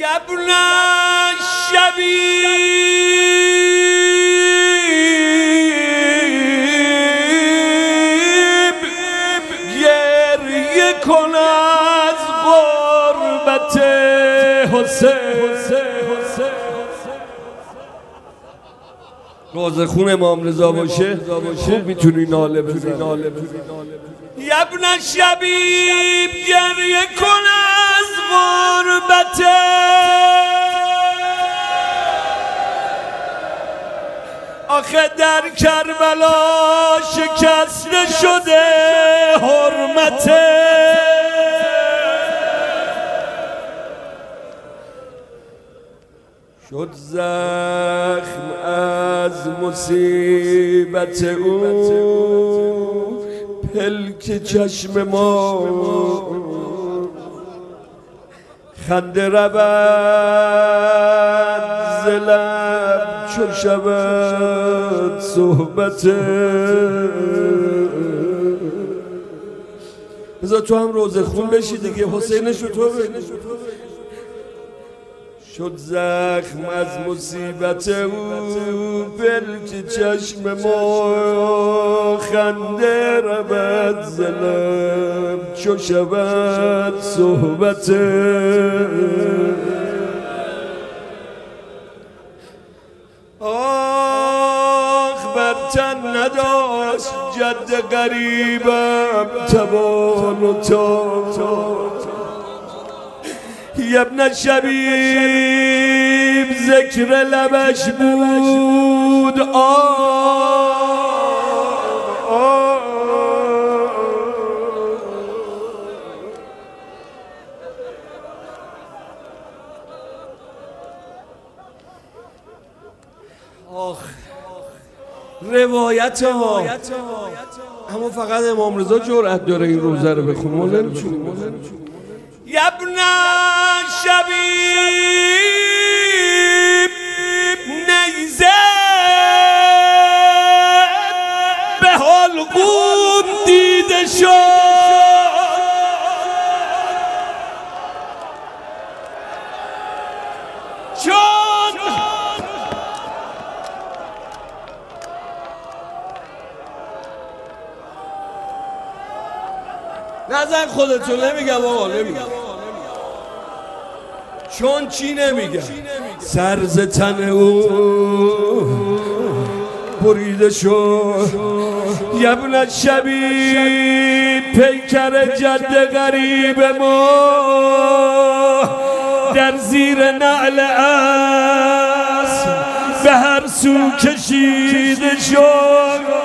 ابن شبیب گریه کن از غربت حسین. روزه خون امام رضا باشه خوب میتونی ناله بزنی. ابن شبیب گریه کن از غربت آخه در کربلا شکسته شده حرمت. شد زخم از مصیبت او پلک چشم ما، خنده رود ز لب چو شود صحبت. بذار تو هم روزه خون بشی دیگه، حسینشو تو بگی. شد زخم از مصیبت او پلک چشم ما، خنده رود ز لب چو شود صحبت. آخ بر تن نداشت جد غریبم توان و تاب. ابن شبیب ذکر لبش بود روایت ها، اما فقط امام رضا جرأت داره این روزه رو بخونه. ما نمی‌تونیم. ابن شبیب نیزه به حلقوم دیده شد، چون نظر خودتو نمیگم آقا، نمیگم چون چی نمیگم. سرز تن او بریده شد. ابن شبیب پیکر جد غریب ما در زیر نعل اسب به هر سو کشیده شد.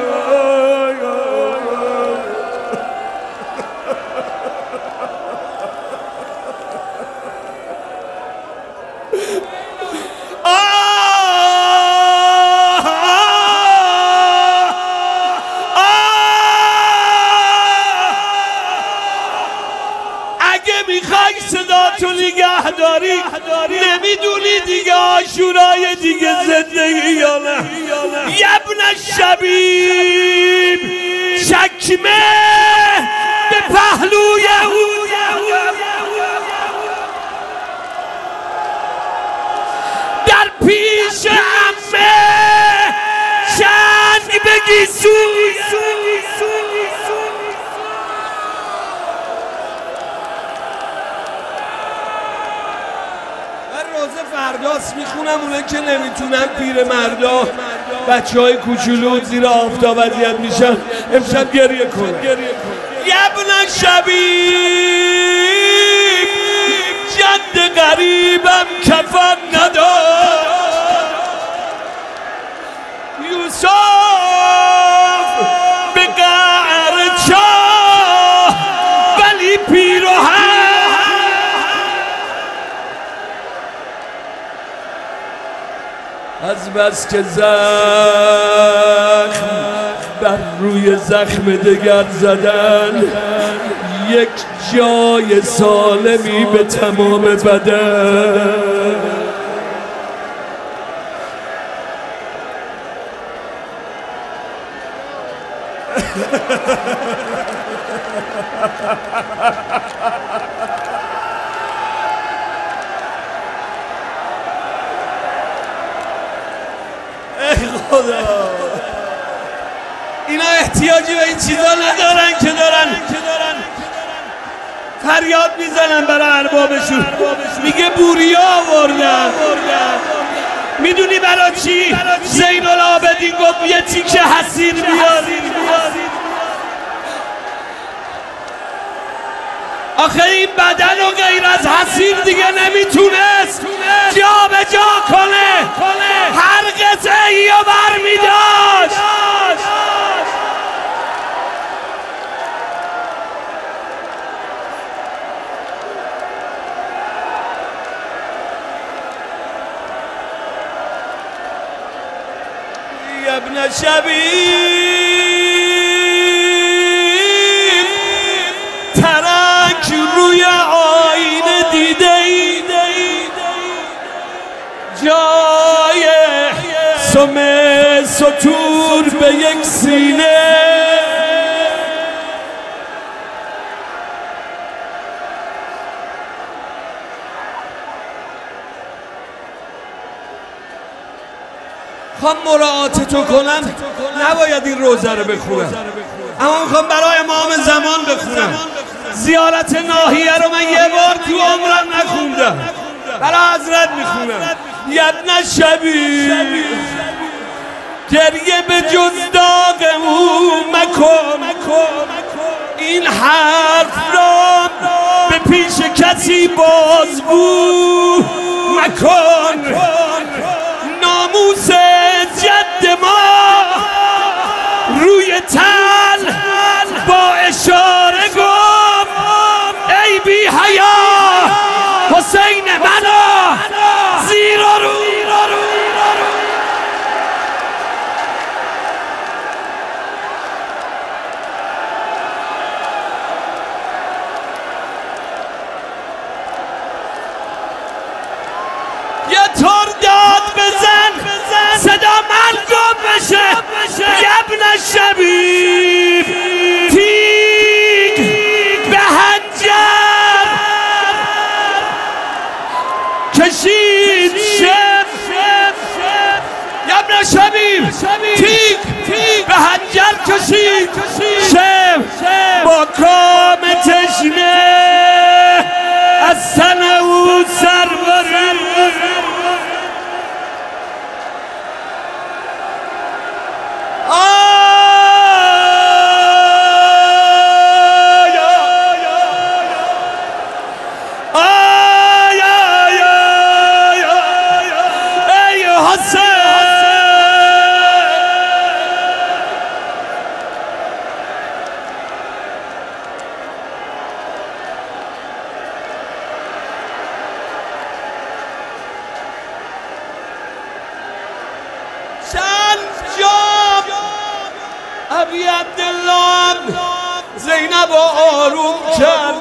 میخوای صدا تو نگه داری، نمیدونی دیگه عاشورای دیگه زندگی یا نه. ابن شبیب چکمه به پهلوی او در پیش عمه چنگ بگی سوی. فرداست میخونم اونه که نمیتونن، پیر مردا بچه های کوچولو زیر آفتاب اذیت میشن. امشب گریه کن. ابن شبیب جد غریبم کفن نداشت، یوسف به قعر چاه ولی پیراهن از بس که زخم بر روی زخم دگر زدن، یک جای سالمی به تمام بدن. خدا اینا احتیاجی به این چیزا ندارن که دارن فریاد میزنن برای اربابشون میگه بوریا آوردن میدونی برای چی؟ زین العابدین گفت یه تیکه حسیر بیارید آخه این بدن و غیر از حسیر دیگه نمیتونست جا به جا کنه هر قطعه ای رو برمیداشت ابن شبیب ترک روی آینه دیده ای جای سم سطور به یک سینه خواهم مراعات تو کنم نباید این روزه رو بخونم اما میخوام برای امام زمان بخونم زیارت ناحیه رو من یه بار تو عمرم نخوندم برای حضرت میخونم ابن شبیب گریه به جز داغ او مکن این حرف را به پیش کسی بازگو مکن ناموس جد ما روی تن با اشاره گفت ای بی حیا حسین منو زیر و رو یه طور داد بزن صدا من گم بشه ابن شبیب تیگ به حنجر کشید شب ابن شبیب تیگ به حنجر کشید شب با کام تشنه از تن او سر برید ابی عبدالله زینب آروم کرد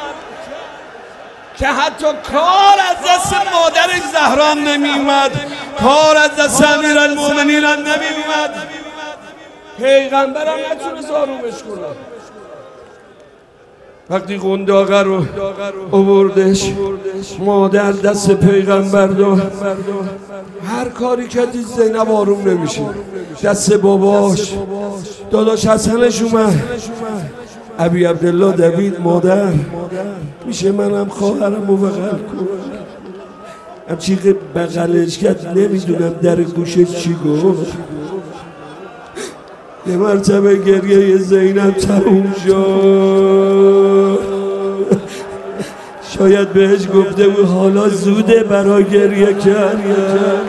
که حتی کار از دست مادرش زهرا نمی اومد کار از دست امیرالمومنین نمی اومد پیغمبرم نتونست آرومش کنه وقتی قنداقه رو آوردش مادر دست پیغمبر داد هر کاری کردی زینب آروم نمیشه دست باباش داداش حسنش اومد ابی عبدالله دوید مادر میشه منم خواهرم رو بغل کنم همچی بغلش کرد نمیدونم در گوشش چی گفت یه مرتبه گریه زینب تموم شد شاید بهش گفته بود حالا زوده برای گریه کردن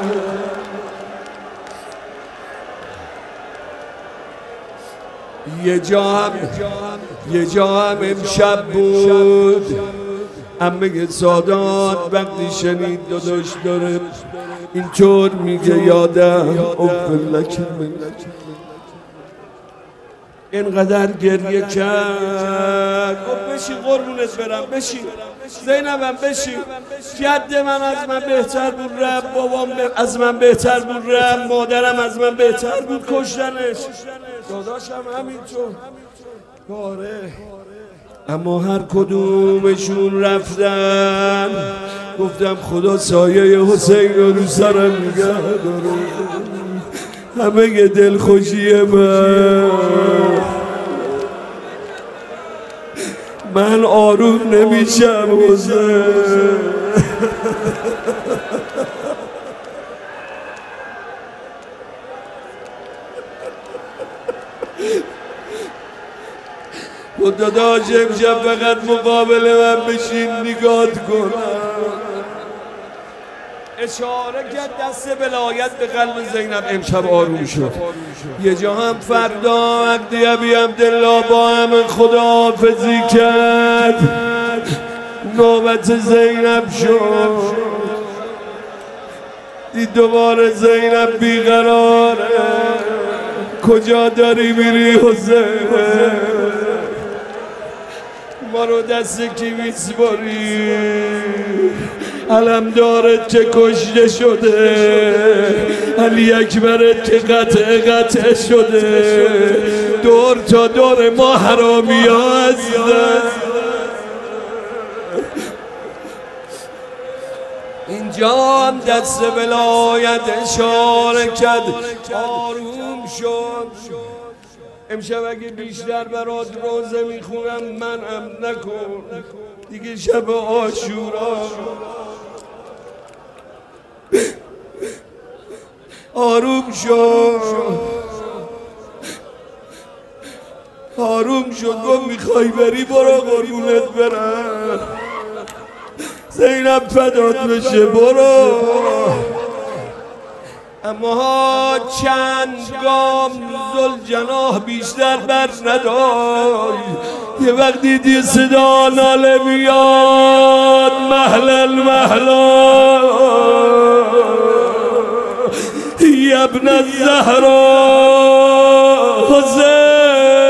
یه جا هم امشب بود عمه سادات وقتی شنید داداش داره اینطور میگه یادم افلک اینقدر گریه کرد گفت بشین قربونت برم بشین زینبم بشین جد من از من بهتر بود رب بابام از من بهتر بود رب مادرم از من بهتر بود کشتنش داداشم همینطور آره اما هر کدومشون رفتن گفتم خدا سایه حسین رو سرم نگه داره همه دلخوشی من آروم نمیشم حسین. خدا داشت امشب فقط مقابل من بشین نگات کنم. اشاره کرد دست ولایت به قلب زینب. امشب آروم شد. یه جا هم فردا وقتی ابی عبدالله با هم خداحافظی کرد نوبت زینب شد. دید دوباره زینب بیقراره. کجا داری میری حسین؟ ما رو دست کی میسپاری؟ علمدارت که کشته شده، علی اکبرت که قطع شده، دور تا دور ما حرامی ها هستن. اینجا هم دست ولایت اشاره کرد آروم شد. امشب اگه بیشتر برات روزه میخونم منم نکن دیگه شب عاشورا. آروم شد گفت میخوای بری برو قربونت برم. زینب فدات بشه برو. اما چند گام ذوالجناح بیشتر بر نداشت. یه وقت دیدی صدا ناله میاد محلا یا ابن الزهرا حسین.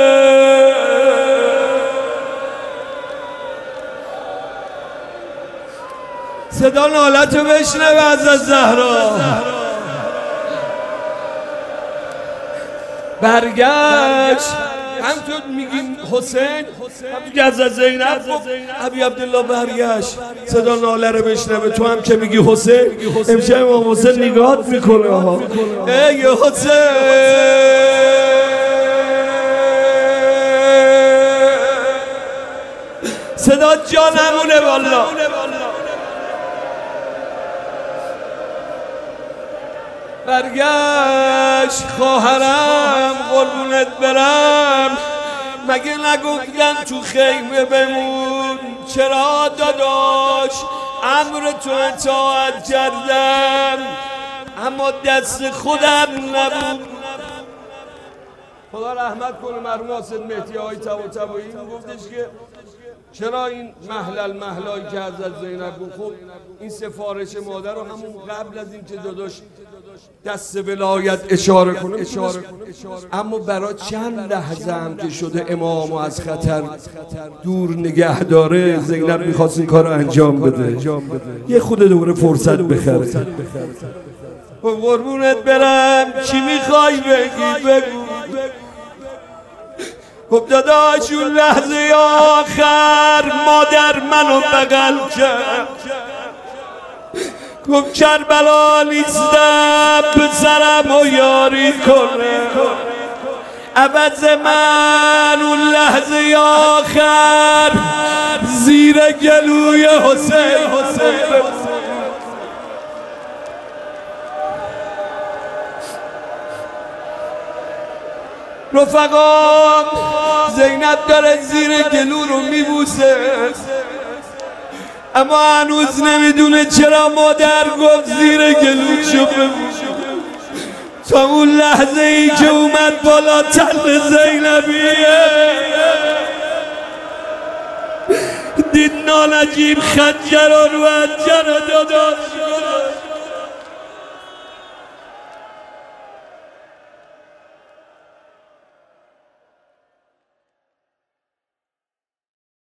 صدا نالتو بشنوه از زهرا. برگشت همطور میگیم حسین همطور از زینب ابی عبدالله برگشت صدا ناله رو بشنوه. تو هم که میگی حسین امشب امام حسین نگاهت میکنه ها. ای حسین صدا جانمونه والله. برگشت خواهرم قربونت برم مگه نگفتن تو خیمه بمون؟ چرا داداش امر تو اطاعت کردم اما دست خودم نبود. خدا رحمت کنه مرحوم حسین مهدی های طباطبایی گفتش که چرا این محلایی که حضرت زینب گفت خب این سفارش مادر رو همون قبل از این که داداش دست ولایت اشاره کنه اما برای چند لحظه هم که شده امامو از خطر دور نگه داره زینب میخواست این کار رو انجام بده یه خود دوباره فرصت بخره. قربونت برم چی میخوای بگی بگو. خب داداش اون لحظه آخر مادر منو بغل کرد گفت کربلا نیستم پسرم و یاری کنه. عوض من اون لحظه آخر زیر گلوی حسین رفقا زینب داره زیر گلو رو میبوسه اما هنوز نمیدونه چرا مادر گفت زیر گلو شو ببوس. تا اون لحظه ای که اومد بالا تن زینبیه دید نالجیب خنجر رو انجر داداش